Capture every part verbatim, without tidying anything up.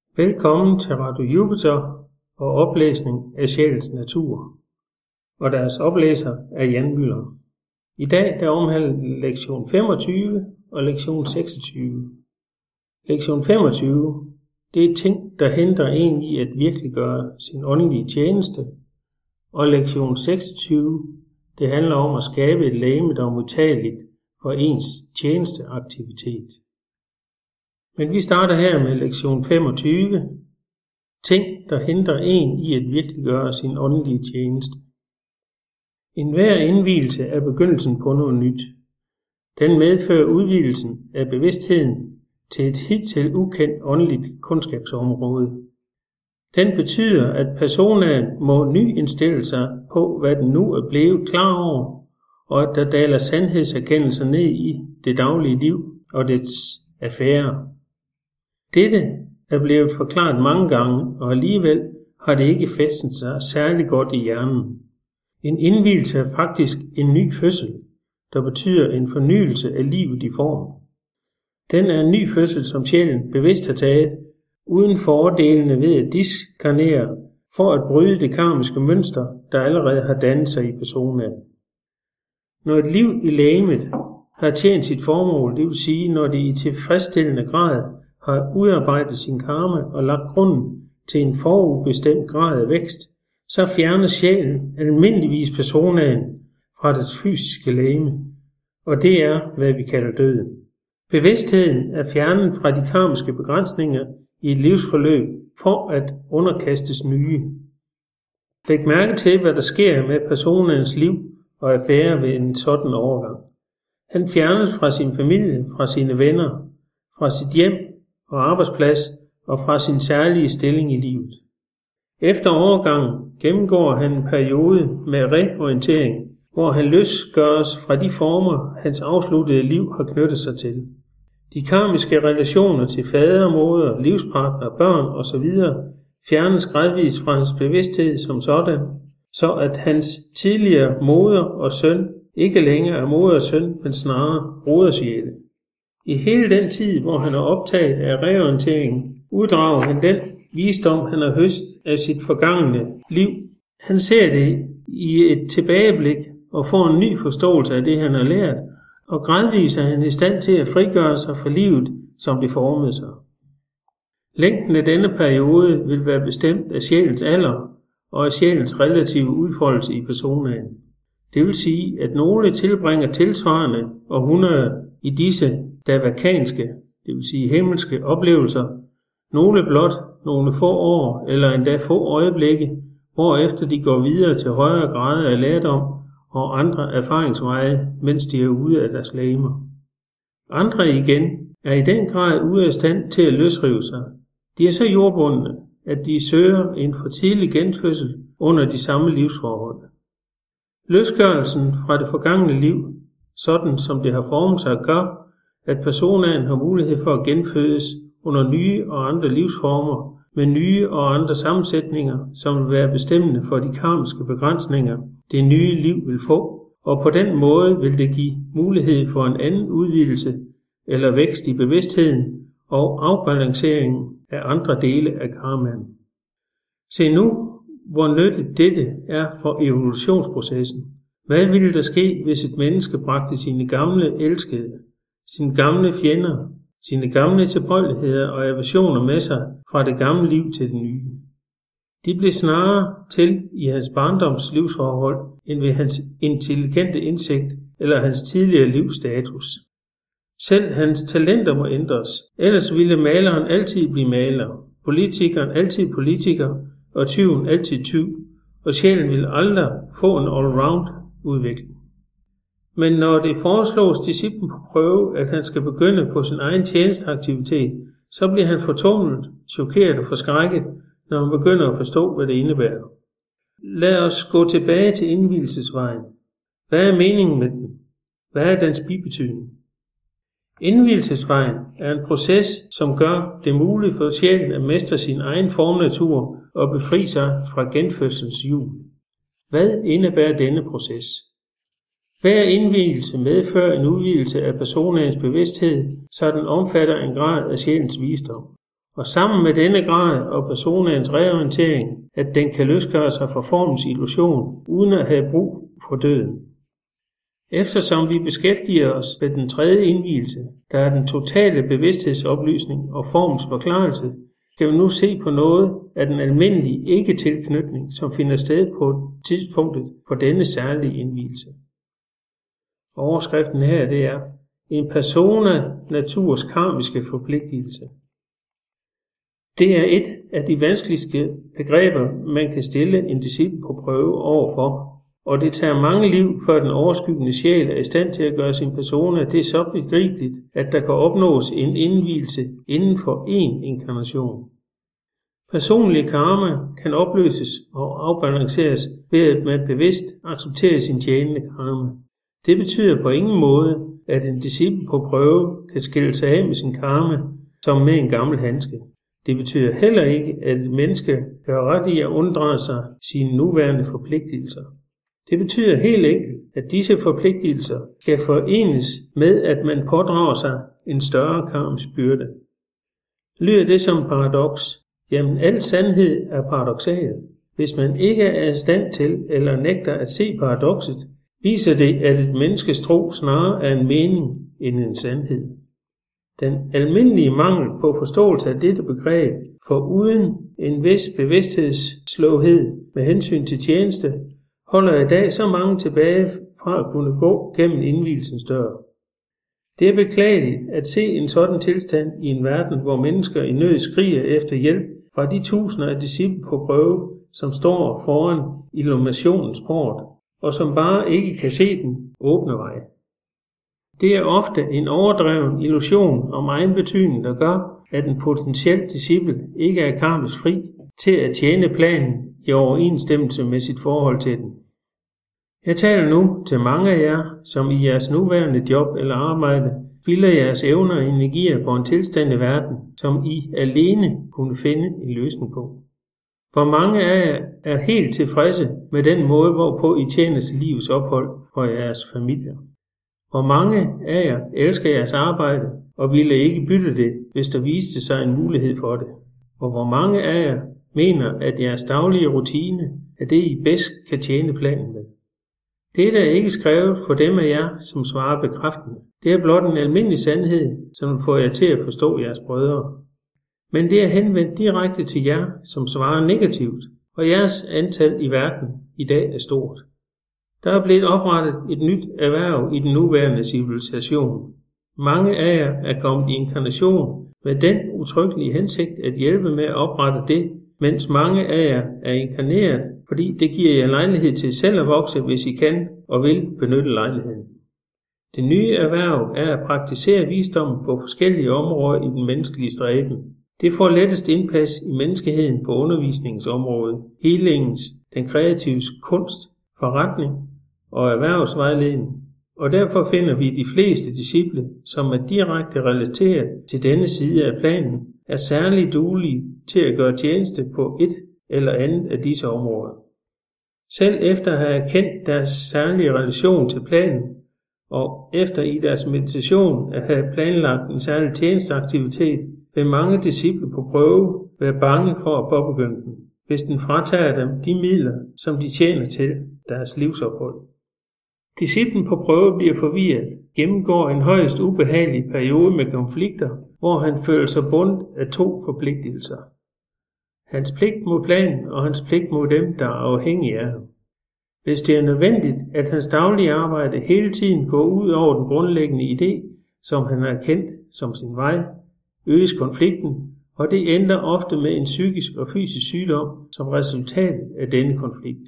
Velkommen til Radio Jupiter og oplæsning af sjælens natur. Og deres oplæser er Jan Müller. I dag der omhandler lektion femogtyve og lektion seksogtyve. Lektion femogtyve, det er ting, der hindrer en i at virkeliggøre sin åndelige tjeneste. Og lektion seksogtyve, det handler om at skabe et legeme, der er modtageligt for ens tjenesteaktivitet. Men vi starter her med lektion femogtyve. Ting, der hindrer en i at virkeliggøre sin åndelige tjeneste. Enhver indvielse er begyndelsen på noget nyt. Den medfører udvidelsen af bevidstheden til et hidtil ukendt åndeligt kundskabsområde. Den betyder, at personen må nyindstille sig på, hvad den nu er blevet klar over, og at der daler sandhedserkendelser ned i det daglige liv og dets affærer. Dette er blevet forklaret mange gange, og alligevel har det ikke fæstet sig særlig godt i hjernen. En indvielse er faktisk en ny fødsel, der betyder en fornyelse af livet i form. Den er en ny fødsel, som sjælen bevidst har taget, uden fordelene ved at diskarnere, for at bryde det karmiske mønster, der allerede har dannet sig i personen. Når et liv i legemet har tjent sit formål, det vil sige, når det i tilfredsstillende grad har udarbejdet sin karma og lagt grunden til en forudbestemt grad af vækst, så fjerner sjælen almindeligvis personen fra dets fysiske legeme, og det er, hvad vi kalder døden. Bevidstheden er fjernet fra de karmiske begrænsninger i et livsforløb for at underkastes nye. Læg mærke til, hvad der sker med personens liv og affære ved en sådan overgang. Han fjernes fra sin familie, fra sine venner, fra sit hjem og arbejdsplads og fra sin særlige stilling i livet. Efter overgangen gennemgår han en periode med reorientering, hvor han løsgøres fra de former, hans afsluttede liv har knyttet sig til. De karmiske relationer til fader, moder, livspartner, børn osv. fjernes gradvist fra hans bevidsthed som sådan, så at hans tidligere moder og søn ikke længere er moder og søn, men snarere brodersjæle. I hele den tid, hvor han er optaget af reorienteringen, uddrager han den visdom, han har høstet af sit forgangne liv. Han ser det i et tilbageblik og får en ny forståelse af det, han har lært, og gradvist er han i stand til at frigøre sig fra livet, som det formede sig. Længden af denne periode vil være bestemt af sjælens alder og af sjælens relative udfoldelse i personen. Det vil sige, at nogle tilbringer tilsvarende århundreder i disse davakanske, det vil sige himmelske oplevelser, nogle blot nogle få år eller endda få øjeblikke, hvorefter de går videre til højere grader af lærdom og andre erfaringsveje, mens de er ude af deres legemer. Andre igen er i den grad ude af stand til at løsrive sig. De er så jordbundne, at de søger en for tidlig genfødsel under de samme livsforhold. Løsgørelsen fra det forgangne liv, sådan som det har formet sig, gør, at personen har mulighed for at genfødes under nye og andre livsformer, med nye og andre sammensætninger, som vil være bestemmende for de karmiske begrænsninger, det nye liv vil få, og på den måde vil det give mulighed for en anden udvidelse eller vækst i bevidstheden og afbalanceringen af andre dele af karmaen. Se nu, hvor nyttigt dette er for evolutionsprocessen. Hvad ville der ske, hvis et menneske bragte sine gamle elskede, sine gamle fjender, sine gamle tilbøjeligheder og aversioner med sig fra det gamle liv til det nye? De blev snarere til i hans barndoms livsforhold, end ved hans intelligente indsigt eller hans tidligere livsstatus. Selv hans talenter må ændres, ellers ville maleren altid blive maler, politikeren altid politiker, og tyven altid tyv, og sjælen vil aldrig få en all-round udvikling. Men når det foreslås disciplen på prøve, at han skal begynde på sin egen tjenesteaktivitet, så bliver han fortumlet, chokeret og forskrækket, når han begynder at forstå, hvad det indebærer. Lad os gå tilbage til indvielsesvejen. Hvad er meningen med den? Hvad er dens bibetydning? Indvielsesvejen er en proces, som gør det muligt for sjælen at mestre sin egen formnatur og befri sig fra genfødselens hjul. Hvad indebærer denne proces? Hver indvielse medfører en udvidelse af personens bevidsthed, så den omfatter en grad af sjælens visdom. og sammen med denne grad og personens reorientering, at den kan løsgøre sig fra formens illusion, uden at have brug for døden. Eftersom vi beskæftiger os med den tredje indvielse, der er den totale bevidsthedsoplysning og formens forklarelse, skal vi nu se på noget af den almindelige ikke-tilknytning, som finder sted på tidspunktet for denne særlige indvielse. Overskriften her det er en persona naturs karmiske forpligtelse. Det er et af de vanskeligste begreber, man kan stille en disciple på prøve overfor, og det tager mange liv, før den overskyggende sjæl er i stand til at gøre sin persona det så begribeligt, at der kan opnås en indvielse inden for én inkarnation. Personlig karma kan opløses og afbalanceres ved at man bevidst accepterer sin tjenende karma. Det betyder på ingen måde, at en disciple på prøve kan skille sig af med sin karma som med en gammel handske. Det betyder heller ikke, at et menneske gør ret i at unddrage sig sine nuværende forpligtelser. Det betyder helt enkelt, at disse forpligtelser skal forenes med, at man pådrager sig en større karmisk byrde. Lyder det som paradoks? Jamen, al sandhed er paradoksal. Hvis man ikke er i stand til eller nægter at se paradokset, viser det, at et menneskes tro snarere er en mening end en sandhed. Den almindelige mangel på forståelse af dette begreb, for uden en vis bevidsthedsslåhed med hensyn til tjeneste, holder i dag så mange tilbage fra at kunne gå gennem indvielsens dør. Det er beklageligt at se en sådan tilstand i en verden, hvor mennesker i nød skriger efter hjælp fra de tusinder af disciple på prøve, som står foran illuminationens port, og som bare ikke kan se den åbne vej. Det er ofte en overdreven illusion om egen betydning, der gør, at en potentiel disciple ikke er karmisk fri til at tjene planen i overensstemmelse med sit forhold til den. Jeg taler nu til mange af jer, som i jeres nuværende job eller arbejde spilder jeres evner og energier på en tilstand i verden, som I alene kunne finde en løsning på. Hvor mange af jer er helt tilfredse med den måde, hvorpå I tjener til livets ophold for jeres familier? Hvor mange af jer elsker jeres arbejde og ville ikke bytte det, hvis der viste sig en mulighed for det? Og hvor mange af jer mener, at jeres daglige rutine er det, I bedst kan tjene planen med? Det er ikke skrevet for dem af jer, som svarer bekræftende. Det er blot en almindelig sandhed, som får jer til at forstå jeres brødre. Men det er henvendt direkte til jer, som svarer negativt, og jeres antal i verden i dag er stort. Der er blevet oprettet et nyt erhverv i den nuværende civilisation. Mange af jer er kommet i inkarnation med den utryggelige hensigt at hjælpe med at oprette det, mens mange af jer er inkarneret, fordi det giver jer lejlighed til selv at vokse, hvis I kan og vil benytte lejligheden. Det nye erhverv er at praktisere visdom på forskellige områder i den menneskelige stræben. Det får lettest indpas i menneskeheden på undervisningsområdet, healingens, den kreative kunst, forretning og erhvervsvejledning, og derfor finder vi de fleste disciple, som er direkte relateret til denne side af planen, er særligt duelige til at gøre tjeneste på et eller andet af disse områder. Selv efter at have erkendt deres særlige relation til planen, og efter i deres meditation at have planlagt en særlig tjenesteaktivitet, vil mange disciple på prøve være bange for at påbegynde den, hvis den fratager dem de midler, som de tjener til deres livsophold. Disciplen på prøve bliver forvirret, gennemgår en højst ubehagelig periode med konflikter, hvor han føler sig bundet af to forpligtelser. Hans pligt mod planen og hans pligt mod dem, der er afhængige af ham. Hvis det er nødvendigt, at hans daglige arbejde hele tiden går ud over den grundlæggende idé, som han har kendt som sin vej, øges konflikten, og det ender ofte med en psykisk og fysisk sygdom som resultat af denne konflikt.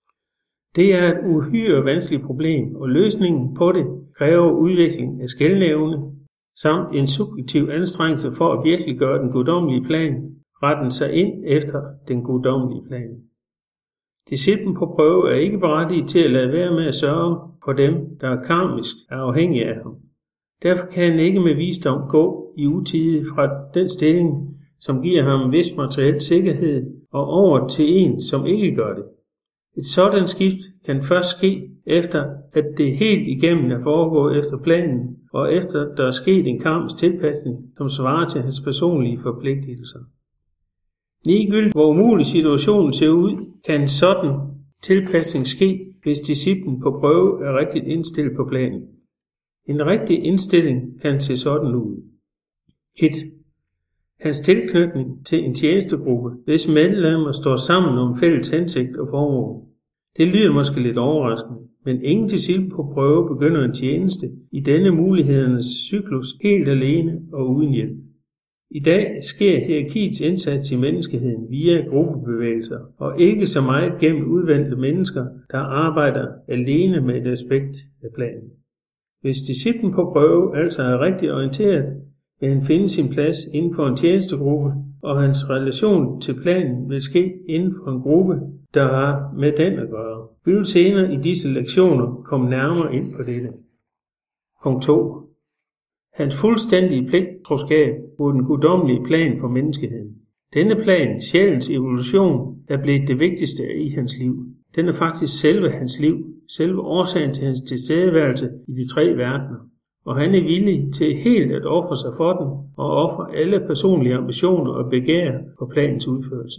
Det er et uhyre vanskeligt problem, og løsningen på det kræver udvikling af skelneevne, samt en subjektiv anstrengelse for at virkelig gøre den guddommelige plan, retten sig ind efter den guddommelige plan. Disciplen på prøve er ikke berettiget til at lade være med at sørge for dem, der er karmisk er afhængige af ham. Derfor kan han ikke med visdom gå i utide fra den stilling, som giver ham en vis materiel sikkerhed, og over til en, som ikke gør det. Et sådan skift kan først ske efter, at det helt igennem er foregået efter planen, og efter der er sket en kamps tilpasning, som svarer til hans personlige forpligtelser. Ligegyldigt hvor umulig situationen ser ud, kan en sådan tilpasning ske, hvis disciplen på prøve er rigtigt indstillet på planen. En rigtig indstilling kan se sådan ud. et. Hans tilknytning til en tjenestegruppe, hvis medlemmer står sammen om fælles hensigt og formål. Det lyder måske lidt overraskende, men ingen disciple på prøve begynder en tjeneste i denne mulighedernes cyklus helt alene og uden hjælp. I dag sker hierarkiets indsats i menneskeheden via gruppebevægelser, og ikke så meget gennem udvalgte mennesker, der arbejder alene med et aspekt af planen. Hvis disciplen på prøve altså er rigtig orienteret, vil han finde sin plads inden for en tjenestegruppe, og hans relation til planen vil ske inden for en gruppe, der har med den at gøre. Vi vil senere i disse lektioner komme nærmere ind på dette. Punkt to. Hans fuldstændige pligttroskab mod den guddommelige plan for menneskeheden. Denne plan, sjælens evolution, er blevet det vigtigste i hans liv. Den er faktisk selve hans liv, selve årsagen til hans tilstedeværelse i de tre verdener. Og han er villig til helt at ofre sig for den, og ofre alle personlige ambitioner og begær for planens udførelse.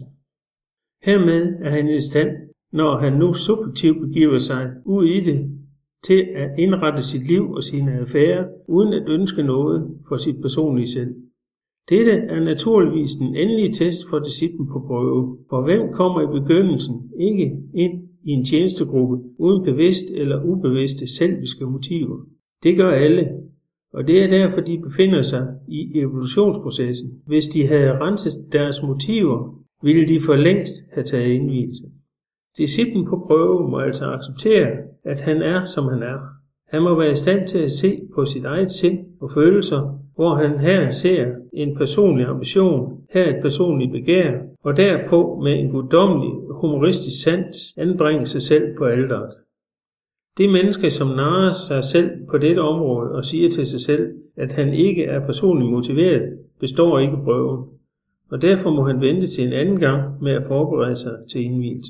Hermed er han i stand, når han nu subjektivt begiver sig ud i det, til at indrette sit liv og sine affærer, uden at ønske noget for sit personlige selv. Dette er naturligvis den endelige test for disciplen på prøve, for hvem kommer i begyndelsen ikke ind i en tjenestegruppe uden bevidst eller ubevidste selviske motiver. Det gør alle, og det er derfor, de befinder sig i evolutionsprocessen. Hvis de havde renset deres motiver, ville de for længst have taget indvielse. Disciplen på prøve må altså acceptere, at han er, som han er. Han må være i stand til at se på sit eget sind og følelser, hvor han her ser en personlig ambition, her et personligt begær, og derpå med en guddommelig humoristisk sans anbringe sig selv på alteret. Det menneske, som narrer sig selv på dette område og siger til sig selv, at han ikke er personligt motiveret, består ikke prøven, og derfor må han vente til en anden gang med at forberede sig til indvielse.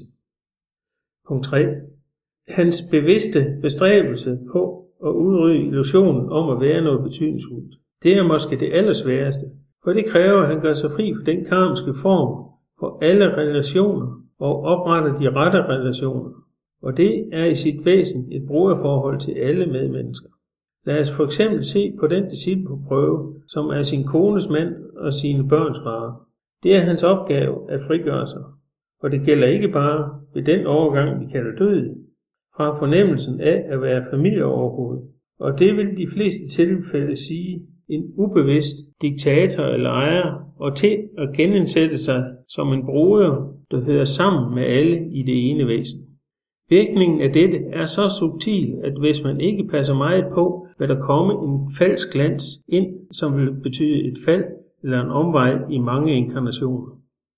Punkt tre. Hans bevidste bestræbelse på at udrydde illusionen om at være noget betydningsfuldt. Det er måske det allersværeste, for det kræver, at han gør sig fri for den karmiske form for alle relationer og opretter de rette relationer. Og det er i sit væsen et brugerforhold til alle medmennesker. Lad os for eksempel se på den disciple på prøve, som er sin kones mand og sine børns far. Det er hans opgave at frigøre sig. Og det gælder ikke bare ved den overgang, vi kalder død, fra fornemmelsen af at være familieoverhoved. Og det vil de fleste tilfælde sige en ubevidst diktator eller ejer, og til at genindsætte sig som en broder, der hører sammen med alle i det ene væsen. Virkningen af dette er så subtil, at hvis man ikke passer meget på, vil der komme en falsk glans ind, som vil betyde et fald eller en omvej i mange inkarnationer.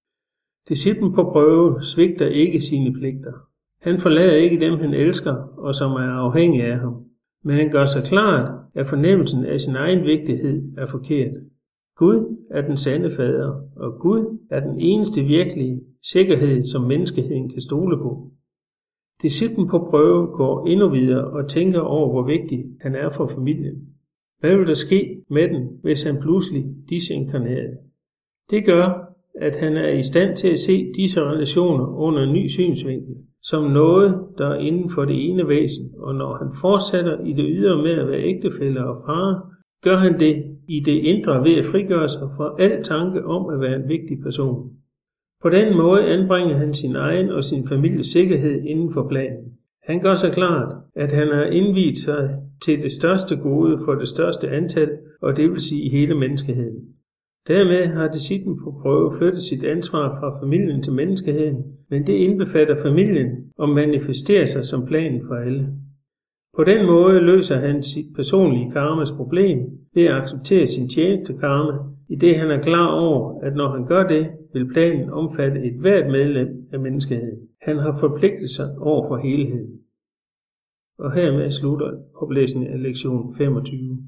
Disciplen på prøve svigter ikke sine pligter. Han forlader ikke dem, han elsker og som er afhængige af ham. Men han gør sig klart, at fornemmelsen af sin egen vigtighed er forkert. Gud er den sande fader, og Gud er den eneste virkelige sikkerhed, som menneskeheden kan stole på. Disciplen på prøve går endnu videre og tænker over, hvor vigtig han er for familien. Hvad vil der ske med den, hvis han pludselig disinkarnerede? Det gør, at han er i stand til at se disse relationer under en ny synsvinkel, som noget, der er inden for det ene væsen, og når han fortsætter i det ydre med at være ægtefælle og far, gør han det i det indre ved at frigøre sig fra al tanke om at være en vigtig person. På den måde anbringer han sin egen og sin families sikkerhed inden for planen. Han gør sig klart, at han har indviet sig til det største gode for det største antal, og det vil sige hele menneskeheden. Dermed har disciplen på prøve flyttet sit ansvar fra familien til menneskeheden, men det indbefatter familien og manifesterer sig som planen for alle. På den måde løser han sit personlige karmas problem ved at acceptere sin tjenestekarma, i det han er klar over, at når han gør det, vil planen omfatte et hvert medlem af menneskeheden. Han har forpligtet sig over for helheden. Og hermed slutter oplæsningen af lektion femogtyve.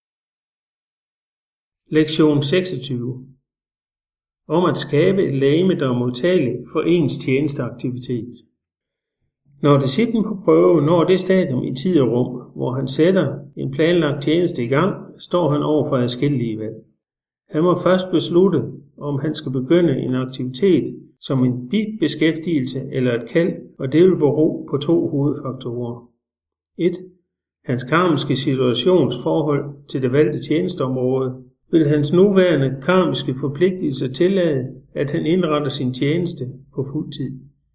Lektion seksogtyve. Om at skabe et legeme, der er modtageligt for ens tjenesteaktivitet. Når disciplen på prøve når det stadium i tid og rum, hvor han sætter en planlagt tjeneste i gang, står han over for adskillige valg. Han må først beslutte, om han skal begynde en aktivitet som en bibeskæftigelse eller et kald, og det vil bero på to hovedfaktorer. et. Hans karmiske situationsforhold til det valgte tjenesteområde. Vil hans nuværende karmiske forpligtelser tillade, at han indretter sin tjeneste på fuld tid?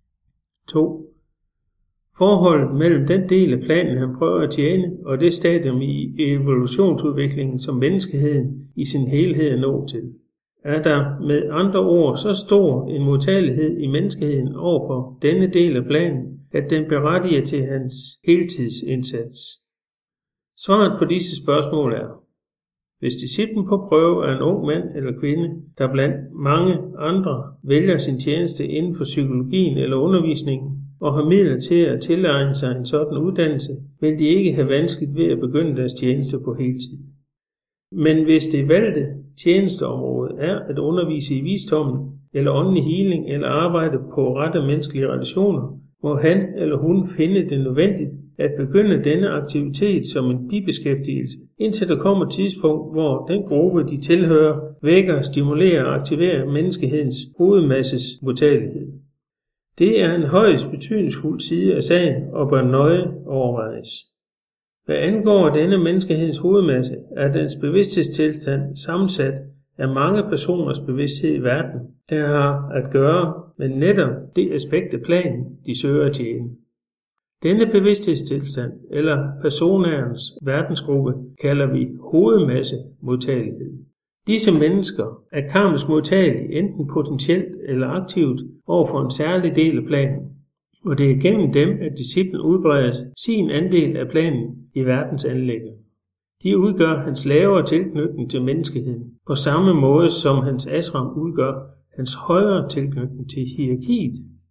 to. Forholdet mellem den del af planen, han prøver at tjene, og det stadium i evolutionsudviklingen, som menneskeheden i sin helhed er nået til. Er der med andre ord så stor en modtagelighed i menneskeheden overfor denne del af planen, at den berettiger til hans heltidsindsats? Svaret på disse spørgsmål er: hvis disciplen på prøve er en ung mand eller kvinde, der blandt mange andre vælger sin tjeneste inden for psykologien eller undervisningen, og har midler til at tilegne sig en sådan uddannelse, vil de ikke have vanskeligt ved at begynde deres tjeneste på heltid. Men hvis det valgte tjenesteområde er at undervise i visdommen, eller åndelig healing, eller arbejde på rette menneskelige relationer, må han eller hun finde det nødvendigt at begynde denne aktivitet som en bibeskæftigelse, indtil der kommer et tidspunkt, hvor den gruppe, de tilhører, vækker, stimulerer og aktiverer menneskehedens hovedmasses modtagelighed. Det er en højst betydningsfuld side af sagen og bør nøje overvejes. Hvad angår denne menneskehedens hovedmasse, er dens bevidsthedstilstand sammensat af mange personers bevidsthed i verden, der har at gøre med netop det aspekt af planen, de søger at tjene. Denne bevidsthedstilstand, eller personernes verdensgruppe, kalder vi hovedmassemodtagelighed. Disse mennesker er karmisk modtagelige enten potentielt eller aktivt over for en særlig del af planen, og det er gennem dem, at disciplen udbreder sin andel af planen i verdens anliggende. De udgør hans lavere tilknytning til menneskeheden, på samme måde som hans ashram udgør hans højere tilknytning til hierarkiet.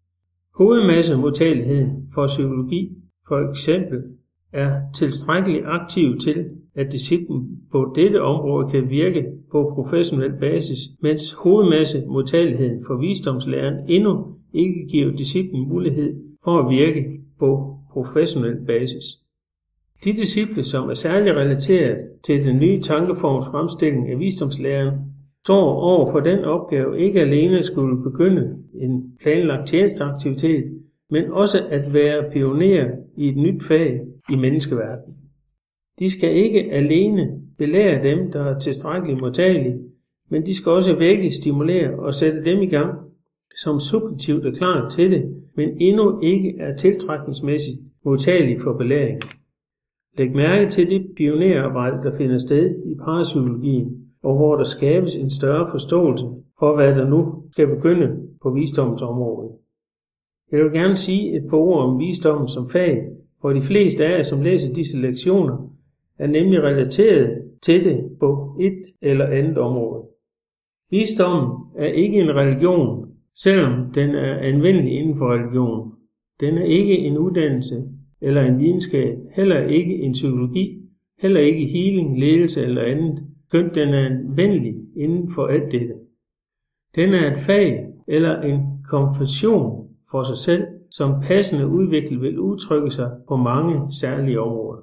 Hovedmassemodtageligheden for psykologi, for eksempel, er tilstrækkeligt aktiv til, at disciplen på dette område kan virke på professionel basis, mens hovedmassemodtageligheden for visdomslæren endnu ikke giver disciplen mulighed for at virke på professionel basis. De disciple, som er særligt relateret til den nye tankeforms fremstilling af visdomslæren, står over for den opgave ikke alene at skulle begynde en planlagt tjenesteaktivitet, men også at være pionerer i et nyt fag i menneskeverdenen. De skal ikke alene belære dem, der er tilstrækkeligt modtagelige, men de skal også vække, stimulere og sætte dem i gang, som subjektivt er klar til det, men endnu ikke er tiltrækningsmæssigt modtagelige for belæring. Læg mærke til det pionerarbejde, der finder sted i parapsykologien, og hvor der skabes en større forståelse for, hvad der nu skal begynde på visdommens område. Jeg vil gerne sige et par ord om visdommen som fag, hvor de fleste af jer, som læser disse lektioner, er nemlig relateret til det på et eller andet område. Visdommen er ikke en religion, selvom den er anvendelig inden for religion. Den er ikke en uddannelse eller en videnskab, heller ikke en psykologi, heller ikke healing, ledelse eller andet, skønt den er anvendelig inden for alt dette. Den er et fag eller en konfession for sig selv, som passende udviklet vil udtrykke sig på mange særlige områder.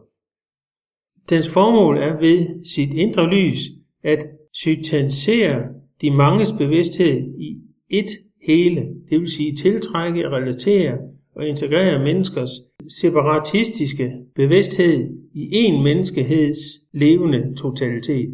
Dens formål er ved sit indre lys at syntensere de manges bevidsthed i et hele, det vil sige tiltrække, relatere og integrere menneskers separatistiske bevidsthed i en menneskeheds levende totalitet.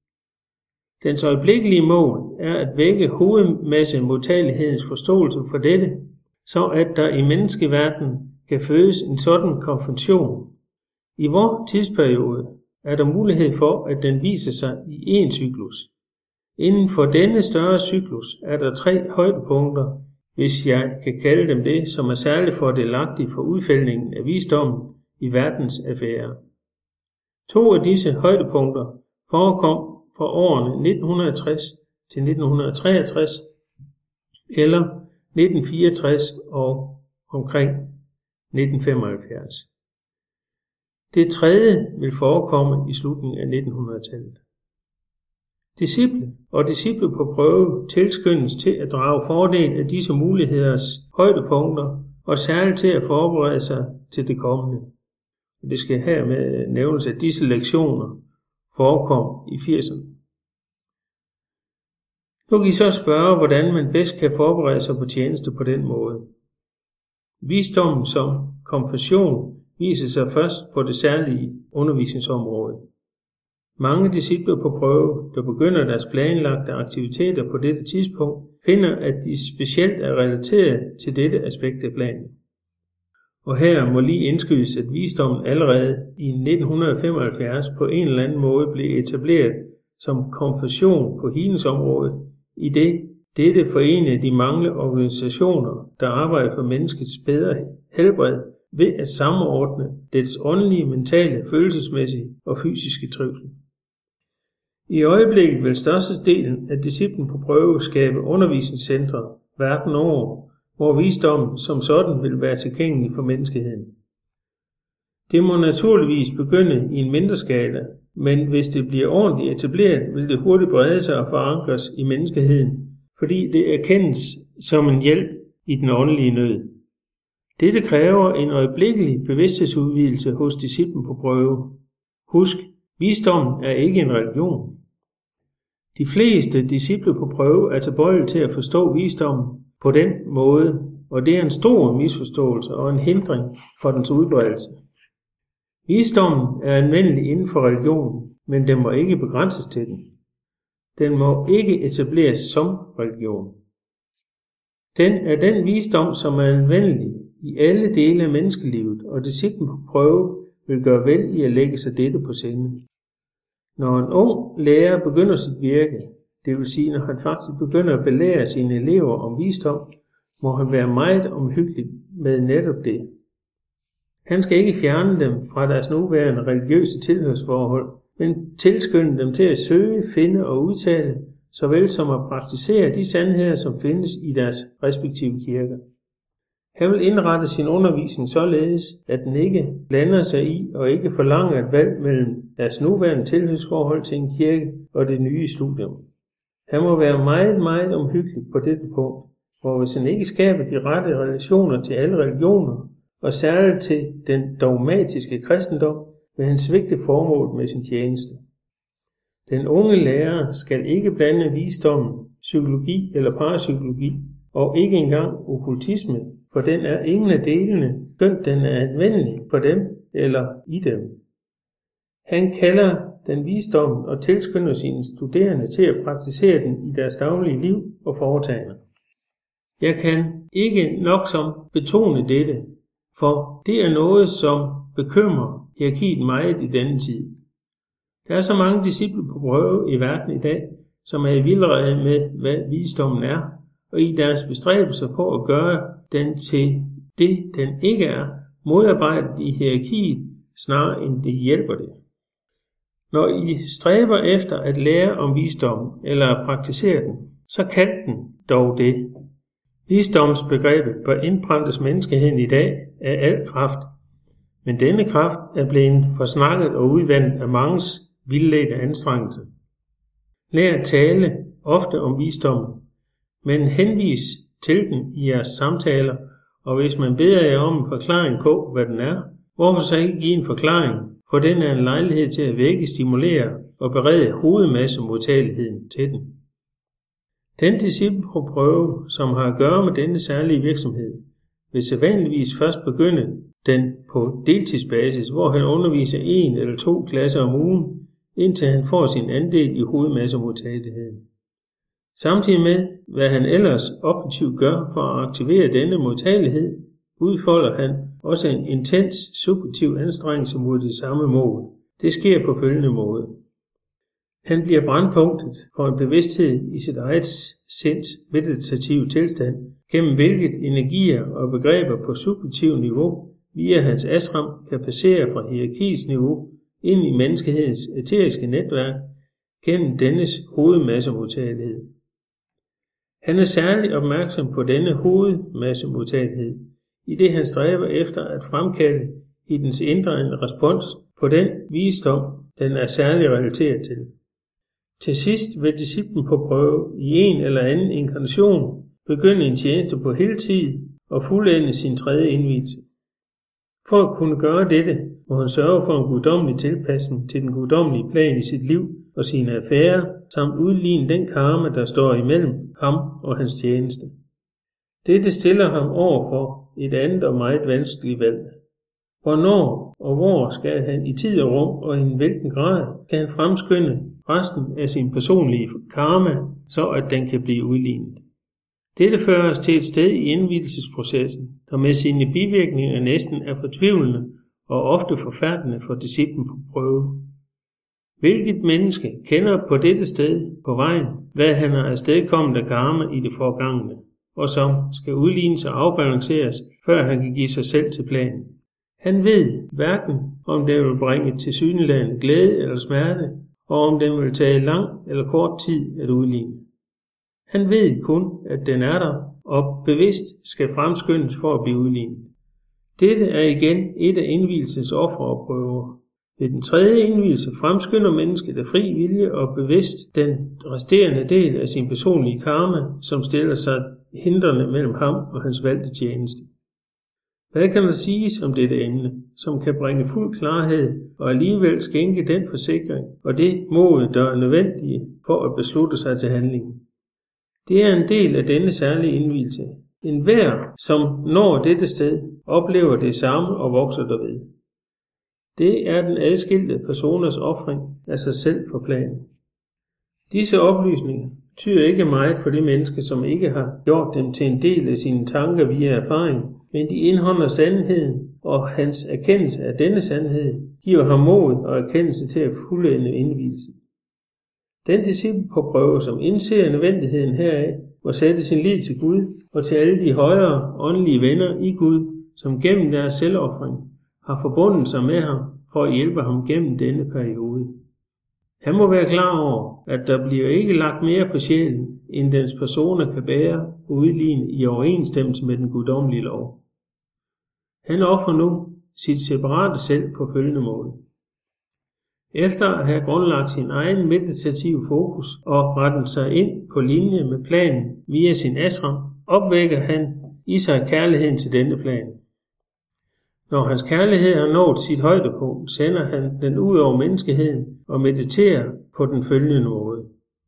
Dens øjeblikkelige mål er at vække hovedmassemodtagelighedens forståelse for dette, så at der i menneskeverdenen kan fødes en sådan konvention. I vor tidsperiode er der mulighed for, at den viser sig i én cyklus. Inden for denne større cyklus er der tre højdepunkter, hvis jeg kan kalde dem det, som er særligt fordelagtige for udfældningen af visdommen i verdens affærer. To af disse højdepunkter forekom fra årene nitten tres til nitten treogtres eller nitten fireogtres og omkring nitten femoghalvfjerds. Det tredje vil forekomme i slutningen af nitten hundrede-tallet. Disciple og disciple på prøve tilskyndes til at drage fordel af disse muligheders højdepunkter og særligt til at forberede sig til det kommende. Det skal her med nævnes, at disse lektioner forekom i firserne. Nu kan I så spørge, hvordan man bedst kan forberede sig på tjeneste på den måde. Visdommen som konfession viser sig først på det særlige undervisningsområde. Mange discipler på prøve, der begynder deres planlagte aktiviteter på dette tidspunkt, finder, at de specielt er relateret til dette aspekt af planen. Og her må lige indskydes, at visdommen allerede i nitten femoghalvfjerds på en eller anden måde blev etableret som konfession på healingsområdet, i det dette forenede de mange organisationer, der arbejder for menneskets bedre helbred ved at samordne dets åndelige, mentale, følelsesmæssige og fysiske trivsel. I øjeblikket vil størstedelen af disciplen på prøve skabe undervisningscentre verden over, hvor visdommen som sådan vil være tilgængelig for menneskeheden. Det må naturligvis begynde i en mindre skala, men hvis det bliver ordentligt etableret, vil det hurtigt brede sig og forankres i menneskeheden, fordi det erkendes som en hjælp i den åndelige nød. Dette kræver en øjeblikkelig bevidsthedsudvidelse hos disciplen på prøve. Husk, visdommen er ikke en religion. De fleste disciple på prøve er tilbøjelige til at forstå visdommen på den måde, og det er en stor misforståelse og en hindring for dens udbredelse. Visdommen er anvendelig inden for religionen, men den må ikke begrænses til den. Den må ikke etableres som religion. Den er den visdom, som er anvendelig i alle dele af menneskelivet, og disciplen på prøve vil gøre vel i at lægge sig dette på sinde. Når en ung lærer begynder sit virke, det vil sige, når han faktisk begynder at belære sine elever om visdom, må han være meget omhyggelig med netop det. Han skal ikke fjerne dem fra deres nuværende religiøse tilhørsforhold, men tilskynde dem til at søge, finde og udtale, såvel som at praktisere de sandheder, som findes i deres respektive kirker. Han vil indrette sin undervisning således, at den ikke blander sig i og ikke forlanger et valg mellem deres nuværende tilhørsforhold til en kirke og det nye studium. Han må være meget, meget omhyggelig på dette punkt, hvor hvis han ikke skaber de rette relationer til alle religioner, og særligt til den dogmatiske kristendom, vil han svigte formålet med sin tjeneste. Den unge lærer skal ikke blande visdommen, psykologi eller parapsykologi, og ikke engang okkultisme, for den er ingen af delene, skønt den er anvendelig på dem eller i dem. Han kalder den visdommen og tilskynder sine studerende til at praktisere den i deres daglige liv og foretagender. Jeg kan ikke nok som betone dette, for det er noget, som bekymrer hierarkiet meget i denne tid. Der er så mange disciple på prøve i verden i dag, som er i vildrede med, hvad visdommen er, og i deres bestræbelser på at gøre den til det, den ikke er, modarbejder de hierarkiet snarere end det hjælper det. Når I stræber efter at lære om visdommen eller at praktisere den, så kald den dog det. Visdomsbegrebet bør indpræntes menneskeheden i dag af al kraft, men denne kraft er blevet forsnakket og udvandet af manges vildledte anstrengelser. Lær at tale ofte om visdommen, men henvis til den i jeres samtaler, og hvis man beder jer om en forklaring på, hvad den er, hvorfor så ikke give en forklaring, for den er en lejlighed til at vække, stimulere og berede hovedmassemodtageligheden til den. Den disciple på prøve, som har at gøre med denne særlige virksomhed, vil sædvanligvis først begynde den på deltidsbasis, hvor han underviser en eller to klasser om ugen, indtil han får sin andel i hovedmassemodtageligheden. Samtidig med, hvad han ellers operativt gør for at aktivere denne modtagelighed, udfolder han også en intens subjektiv anstrengelse mod det samme mål. Det sker på følgende måde. Han bliver brandpunktet for en bevidsthed i sit eget sinds meditative tilstand, gennem hvilket energier og begreber på subjektivt niveau via hans ashram kan passere fra hierarkiets niveau ind i menneskehedens eteriske netværk gennem dennes hovedmassemodtagelighed. Han er særlig opmærksom på denne hovedmassemodtagelighed, i det han stræber efter at fremkalde i dens indre en respons på den visdom, den er særlig relateret til. Til sidst vil disciplen på prøve i en eller anden inkarnation begynde en tjeneste på heltid, og fuldende sin tredje indvielse. For at kunne gøre dette, må han sørge for en guddommelig tilpasning til den guddommelige plan i sit liv og sine affærer, samt udligne den karma, der står imellem ham og hans tjeneste. Dette stiller ham over for et andet og meget vanskeligt valg. Hvornår og hvor skal han i tid og rum og i en hvilken grad kan han fremskynde resten af sin personlige karma, så at den kan blive udlignet. Dette fører os til et sted i indvielsesprocessen, der med sine bivirkninger næsten er fortvivlende og ofte forfærdende for disciplen på prøve. Hvilket menneske kender på dette sted på vejen, hvad han har afstedkommet af karma i det forgangne, og som skal udlignes og afbalanceres, før han kan give sig selv til planen. Han ved hverken, om den vil bringe tilsyneladende glæde eller smerte, og om den vil tage lang eller kort tid at udligne. Han ved kun, at den er der, og bevidst skal fremskyndes for at blive udlignet. Dette er igen et af indvielsens ofre og prøver. Ved den tredje indvielse fremskynder mennesket af fri vilje og bevidst den resterende del af sin personlige karma, som stiller sig hindrende mellem ham og hans valgte tjeneste. Hvad kan der siges om dette emne, som kan bringe fuld klarhed og alligevel skænke den forsikring og det mod, der er nødvendige for at beslutte sig til handlingen? Det er en del af denne særlige indvielse. En hver, som når dette sted, oplever det samme og vokser derved. Det er den adskilte personers ofring af sig selv for planen. Disse oplysninger betyder ikke meget for de mennesker, som ikke har gjort dem til en del af sine tanker via erfaring, men de indholder sandheden, og hans erkendelse af denne sandhed giver ham mod og erkendelse til at fuldende indvielsen. Den disciple på prøve, som indser nødvendigheden heraf, må sætte sin lid til Gud og til alle de højere åndelige venner i Gud, som gennem deres selvoffring har forbundet sig med ham for at hjælpe ham gennem denne periode. Han må være klar over, at der bliver ikke lagt mere på sjælen, end dens personer kan bære og udligne i overensstemmelse med den guddommelige lov. Han offer nu sit separate selv på følgende måde. Efter at have grundlagt sin egen meditative fokus og rettet sig ind på linje med planen via sin ashram, opvækker han i sig kærligheden til denne plan. Når hans kærlighed har nået sit højdepunkt, sender han den ud over menneskeheden og mediterer på den følgende måde.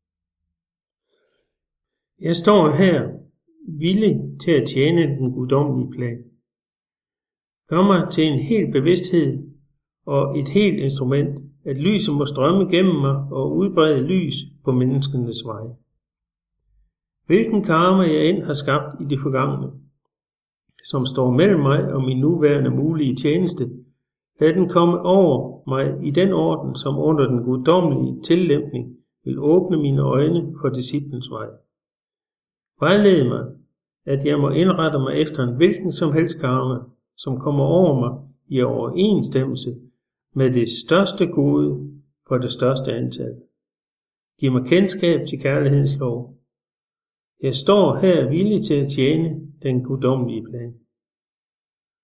Jeg står her villig til at tjene den guddommelige plan. Gør mig til en hel bevidsthed og et helt instrument, at lyset må strømme gennem mig og udbrede lys på menneskenes vej. Hvilken karma jeg end har skabt i det forgangne, som står mellem mig og min nuværende mulige tjeneste, lad den komme over mig i den orden, som under den guddommelige tillæmpning vil åbne mine øjne for disciplens vej. Vejled mig, at jeg må indrette mig efter en hvilken som helst karma, som kommer over mig i overensstemmelse med det største gode for det største antal. Giv mig kendskab til kærlighedens lov. Jeg står her villig til at tjene den guddommelige plan.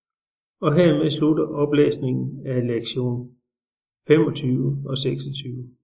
Og hermed slutter oplæsningen af lektion femogtyve og seksogtyve.